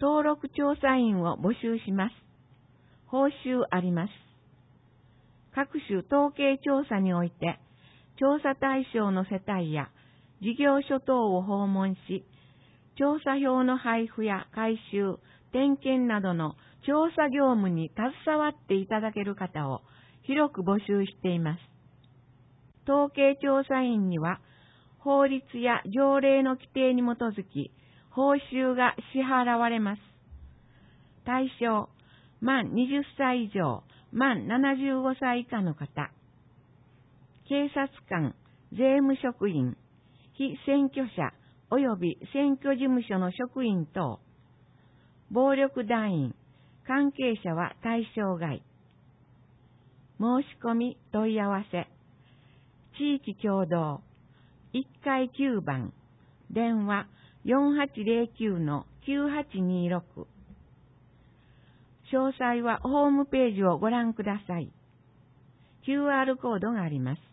登録調査員を募集します。報酬あります。各種統計調査において、調査対象の世帯や事業所等を訪問し、調査票の配布や回収、点検などの調査業務に携わっていただける方を広く募集しています。統計調査員には、法律や条例の規定に基づき、報酬が支払われます。対象、満20歳以上、満75歳以下の方、警察官、税務職員、被選挙者及び選挙事務所の職員等、暴力団員、関係者は対象外。申し込み問い合わせ、地域共同、1階9番、電話4809-9826。詳細はホームページをご覧ください。QR コードがあります。